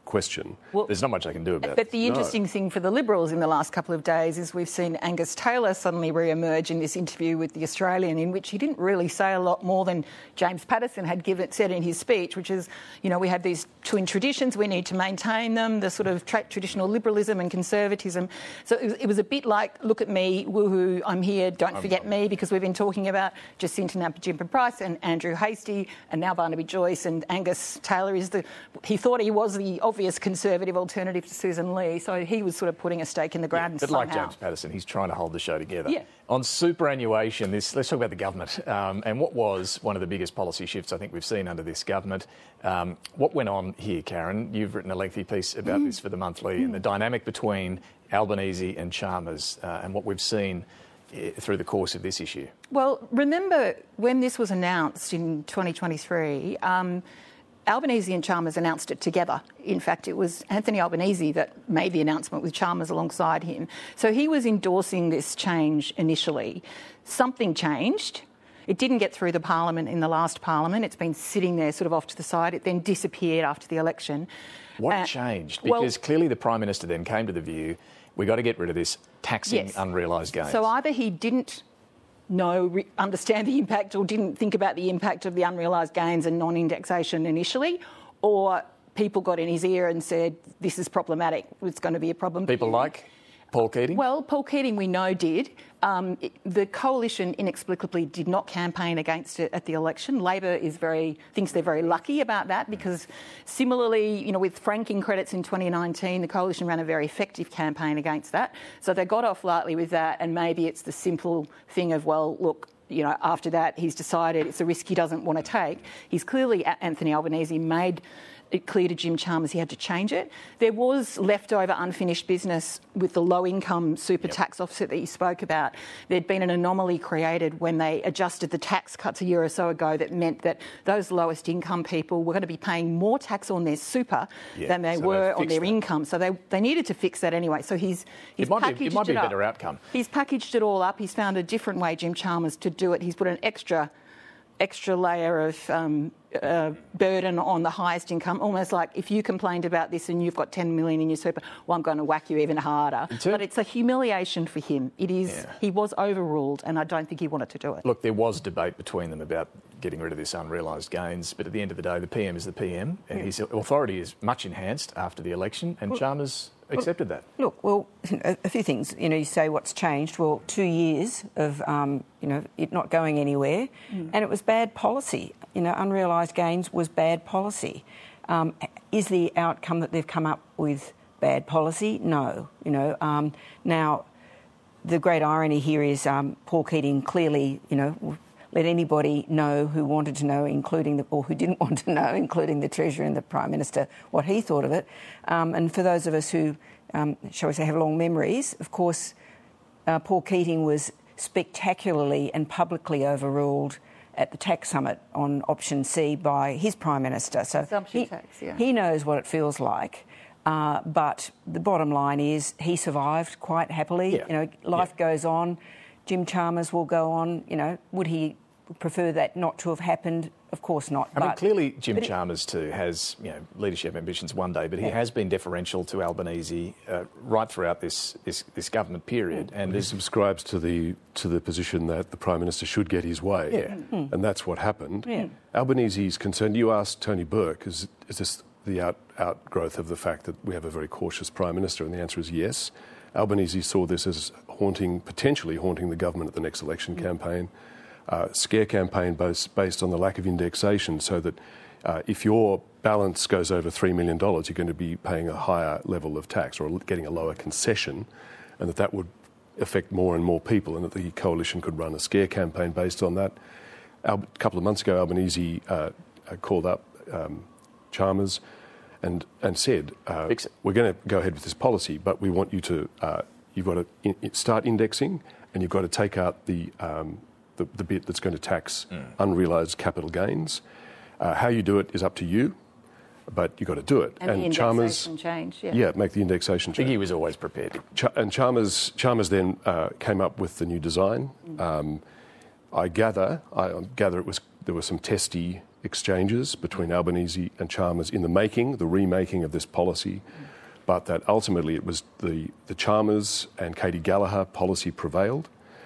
question. Well, there's not much I can do about it. But the interesting no. thing for the Liberals in the last couple of days is we've seen Angus Taylor suddenly re-emerge in this interview with The Australian, in which he didn't really say a lot more than James Paterson had given, said in his speech, which is, you know, we have these twin traditions, we need to maintain them, the sort of tra- traditional liberalism and conservatism. So it was, it was a bit like, look at me, woohoo, I'm here, don't I'm, forget I'm, me, because we've been talking about Jacinta Nampijinpa-Price and Andrew Hastie and now Barnaby Joyce, and Angus Taylor is the... He thought he was the obvious conservative alternative to Susan Lee, so he was sort of putting a stake in the ground. Yeah, but somehow. like James Paterson, he's trying to hold the show together. Yeah. On superannuation, this, let's talk about the government um, and what was one of the biggest policy shifts I think we've seen under this government. Um, what went on here, Karen? You've written a lengthy piece about mm. this for The Monthly mm. and the dynamic between Albanese and Chalmers uh, and what we've seen uh, through the course of this issue. Well, remember when this was announced in twenty twenty-three, um, Albanese and Chalmers announced it together. In fact, it was Anthony Albanese that made the announcement with Chalmers alongside him. So he was endorsing this change initially. Something changed. It didn't get through the parliament in the last parliament. It's been sitting there sort of off to the side. It then disappeared after the election. What uh, changed? Because well, clearly the Prime Minister then came to the view, we've got to get rid of this taxing yes. unrealised gains. So either he didn't know, re- understand the impact or didn't think about the impact of the unrealised gains and non-indexation initially, or people got in his ear and said, this is problematic, it's going to be a problem. People like Paul Keating? Well, Paul Keating we know did. Um, it, the coalition inexplicably did not campaign against it at the election. Labor is very thinks they're very lucky about that because similarly, you know, with franking credits in twenty nineteen, the coalition ran a very effective campaign against that. So they got off lightly with that, and maybe it's the simple thing of, well, look, you know, after that he's decided it's a risk he doesn't want to take. He's clearly, Anthony Albanese, made it clear to Jim Chalmers he had to change it. There was leftover unfinished business with the low-income super yep. tax offset that you spoke about. There'd been an anomaly created when they adjusted the tax cuts a year or so ago that meant that those lowest income people were going to be paying more tax on their super yeah, than they so were on their that. income. So they they needed to fix that anyway. So he's, he's it might packaged be, it might be it a up. better outcome. He's packaged it all up. He's found a different way, Jim Chalmers, to do it. He's put an extra... extra layer of um, uh, burden on the highest income, almost like if you complained about this and you've got ten million in your super, well, I'm going to whack you even harder. But it's a humiliation for him. It is. Yeah. He was overruled, and I don't think he wanted to do it. Look, there was debate between them about getting rid of this unrealised gains, but at the end of the day, the P M is the P M, and yeah. his authority is much enhanced after the election, and well, Chalmers accepted that. Look, well, a few things. You know, you say what's changed. Well, two years of, um, you know, it not going anywhere, mm. and it was bad policy. You know, unrealised gains was bad policy. Um, is the outcome that they've come up with bad policy? No. You know, um, now, the great irony here is um, Paul Keating clearly, you know, let anybody know who wanted to know, including the, or who didn't want to know, including the Treasurer and the Prime Minister, what he thought of it. Um, and for those of us who, um, shall we say, have long memories, of course, uh, Paul Keating was spectacularly and publicly overruled at the tax summit on option C by his Prime Minister. So he, tax, yeah. he knows what it feels like. Uh, but the bottom line is he survived quite happily. Yeah. You know, life yeah. goes on. Jim Chalmers will go on. You know, would he prefer that not to have happened? Of course not. I but, mean, clearly Jim it, Chalmers too has, you know, leadership ambitions one day, but he yeah. has been deferential to Albanese uh, right throughout this, this this government period. And he subscribes to the to the position that the Prime Minister should get his way, yeah. mm. and that's what happened. Yeah. Albanese's concerned. You asked Tony Burke, is is this the out, outgrowth of the fact that we have a very cautious Prime Minister? And the answer is yes. Albanese saw this as haunting, potentially haunting the government at the next election mm. campaign. Uh, scare campaign based, based on the lack of indexation, so that uh, if your balance goes over three million dollars, you're going to be paying a higher level of tax or getting a lower concession, and that that would affect more and more people, and that the coalition could run a scare campaign based on that. Al- a couple of months ago, Albanese uh, called up um, Chalmers and, and said, uh, we're going to go ahead with this policy, but we want you to, uh, you've got to in- start indexing, and you've got to take out the... Um, The, the bit that's going to tax mm. unrealised capital gains. Uh, how you do it is up to you, but you've got to do it. And, and the Chalmers, indexation change, yeah. Yeah, make the indexation change. I think he was always prepared. Ch- and Chalmers, Chalmers then uh, came up with the new design. Mm. Um, I gather, I gather it was there were some testy exchanges between Albanese and Chalmers in the making, the remaking of this policy, but that ultimately it was the, the Chalmers and Katie Gallagher policy prevailed,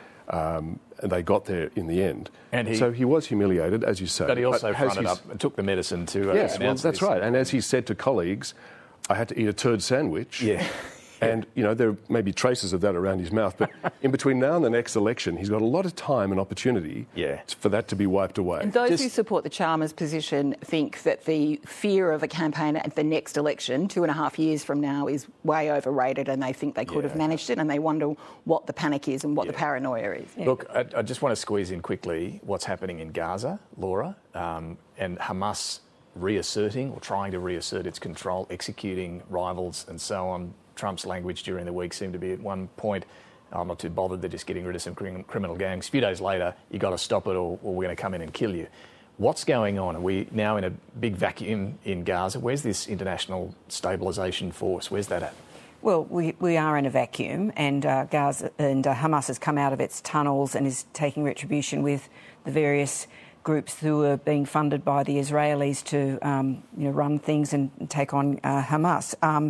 um, and they got there in the end. And he, so he was humiliated, as you say. But he also but fronted up and took the medicine to uh, yes, well, that's this. right. And as he said to colleagues, I had to eat a turd sandwich. Yeah. And, you know, there may be traces of that around his mouth, but in between now and the next election, he's got a lot of time and opportunity yeah. for that to be wiped away. And those Just, who support the Chalmers position think that the fear of a campaign at the next election, two and a half years from now, is way overrated, and they think they could yeah. have managed it, and they wonder what the panic is and what yeah. the paranoia is. Yeah. Look, I, I just want to squeeze in quickly what's happening in Gaza, Laura, um, and Hamas reasserting or trying to reassert its control, executing rivals and so on. Trump's language during the week seemed to be at one point, oh, I'm not too bothered, they're just getting rid of some criminal gangs. A few days later, you've got to stop it or, or we're going to come in and kill you. What's going on? Are we now in a big vacuum in Gaza? Where's this international stabilisation force? Where's that at? Well, we, we are in a vacuum, and uh, Gaza and uh, Hamas has come out of its tunnels and is taking retribution with the various groups who are being funded by the Israelis to um, you know, run things and take on uh, Hamas. Um,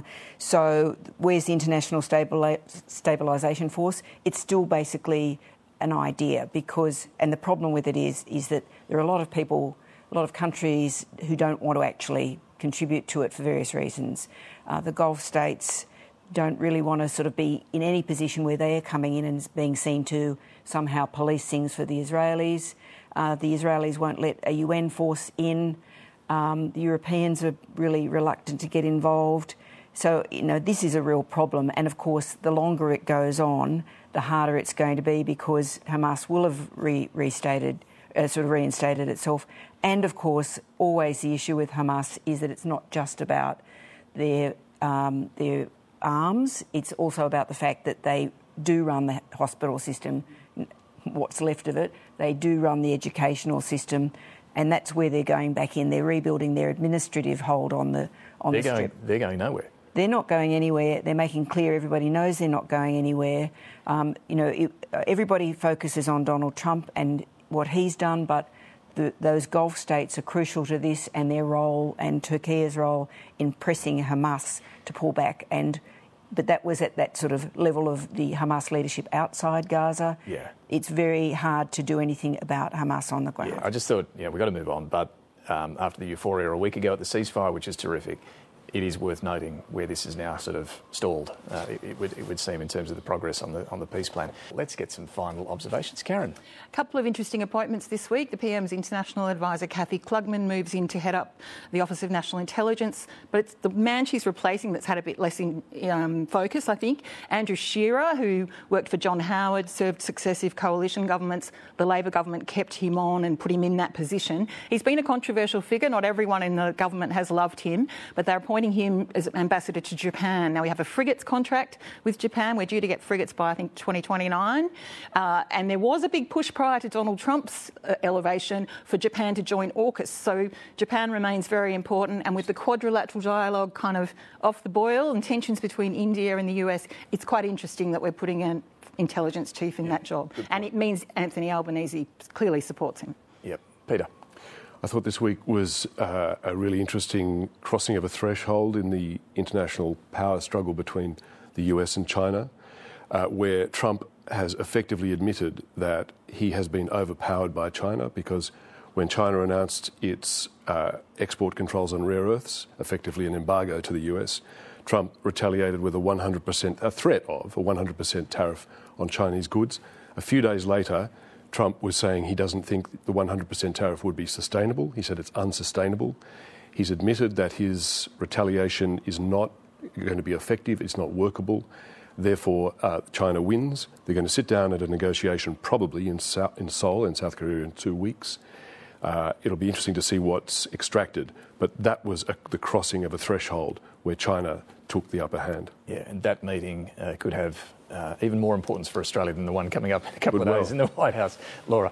so where's the international stabili- stabilisation force? It's still basically an idea because, and the problem with it is, is that there are a lot of people, a lot of countries who don't want to actually contribute to it for various reasons. Uh, the Gulf states don't really want to sort of be in any position where they are coming in and being seen to somehow police things for the Israelis. Uh, the Israelis won't let a U N force in. Um, the Europeans are really reluctant to get involved. So, you know, this is a real problem. And, of course, the longer it goes on, the harder it's going to be because Hamas will have re- restated, uh, sort of reinstated itself. And, of course, always the issue with Hamas is that it's not just about their um, their arms. It's also about the fact that they do run the hospital system, what's left of it. They do run the educational system, and that's where they're going back in. They're rebuilding their administrative hold on the on they're the going, strip. They're going nowhere. They're not going anywhere. They're making clear everybody knows they're not going anywhere. Um, you know, it, everybody focuses on Donald Trump and what he's done, but the, those Gulf states are crucial to this and their role and Turkey's role in pressing Hamas to pull back. And But that was at that sort of level of the Hamas leadership outside Gaza. Yeah. It's very hard to do anything about Hamas on the ground. Yeah, I just thought, yeah, we've got to move on. But um, after the euphoria a week ago at the ceasefire, which is terrific, it is worth noting where this is now sort of stalled, uh, it, it, would, it would seem, in terms of the progress on the on the peace plan. Let's get some final observations. Karen. A couple of interesting appointments this week. The P M's international advisor, Cathy Klugman, moves in to head up the Office of National Intelligence, but it's the man she's replacing that's had a bit less in um, focus, I think. Andrew Shearer, who worked for John Howard, served successive coalition governments. The Labor government kept him on and put him in that position. He's been a controversial figure. Not everyone in the government has loved him, but they're appointing him as ambassador to Japan. Now, we have a frigates contract with Japan. We're due to get frigates by, I think, twenty twenty-nine. Uh, and there was a big push prior to Donald Trump's uh, elevation for Japan to join AUKUS. So Japan remains very important. And with the quadrilateral dialogue kind of off the boil and tensions between India and the U S, it's quite interesting that we're putting an intelligence chief in that job. And it means Anthony Albanese clearly supports him. Yep. Peter. I thought this week was uh, a really interesting crossing of a threshold in the international power struggle between the U S and China, uh, where Trump has effectively admitted that he has been overpowered by China because when China announced its uh, export controls on rare earths, effectively an embargo to the U S, Trump retaliated with a one hundred percent, a threat of a one hundred percent tariff on Chinese goods. A few days later, Trump was saying he doesn't think the one hundred percent tariff would be sustainable. He said it's unsustainable. He's admitted that his retaliation is not going to be effective, it's not workable. Therefore, uh, China wins. They're going to sit down at a negotiation probably in, so- in Seoul, in South Korea, in two weeks. Uh, it'll be interesting to see what's extracted. But that was a, the crossing of a threshold where China took the upper hand. Yeah, and that meeting uh, could have uh, even more importance for Australia than the one coming up in a couple Good of well. days in the White House. Laura.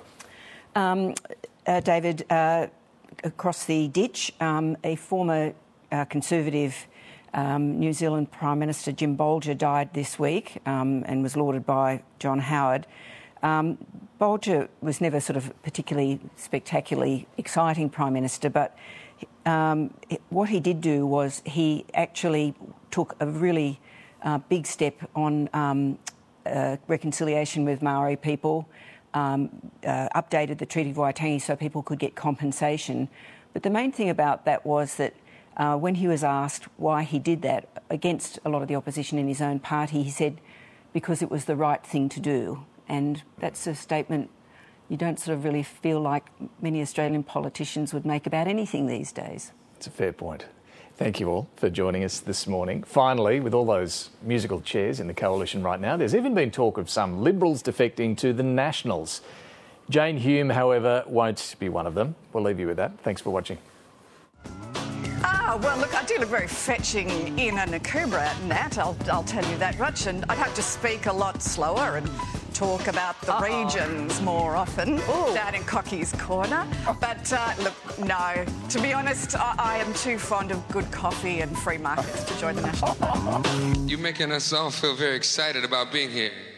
Um, uh, David, uh, across the ditch, um, a former uh, Conservative um, New Zealand Prime Minister, Jim Bolger, died this week um, and was lauded by John Howard. Um, Bolger was never sort of particularly spectacularly exciting Prime Minister, but um, what he did do was he actually took a really uh, big step on um, uh, reconciliation with Maori people, um, uh, updated the Treaty of Waitangi so people could get compensation. But the main thing about that was that uh, when he was asked why he did that against a lot of the opposition in his own party, he said because it was the right thing to do. And that's a statement you don't sort of really feel like many Australian politicians would make about anything these days. It's a fair point. Thank you all for joining us this morning. Finally, with all those musical chairs in the coalition right now, there's even been talk of some Liberals defecting to the Nationals. Jane Hume, however, won't be one of them. We'll leave you with that. Thanks for watching. Ah, well, look, I do look very fetching in a Nakubra, Nat, I'll, I'll tell you that much, and I'd have to speak a lot slower and talk about the Uh-oh. regions more often Ooh. down in Cocky's Corner. But, uh, look, no, to be honest, I, I am too fond of good coffee and free markets to join the National Party. You're making us all feel very excited about being here.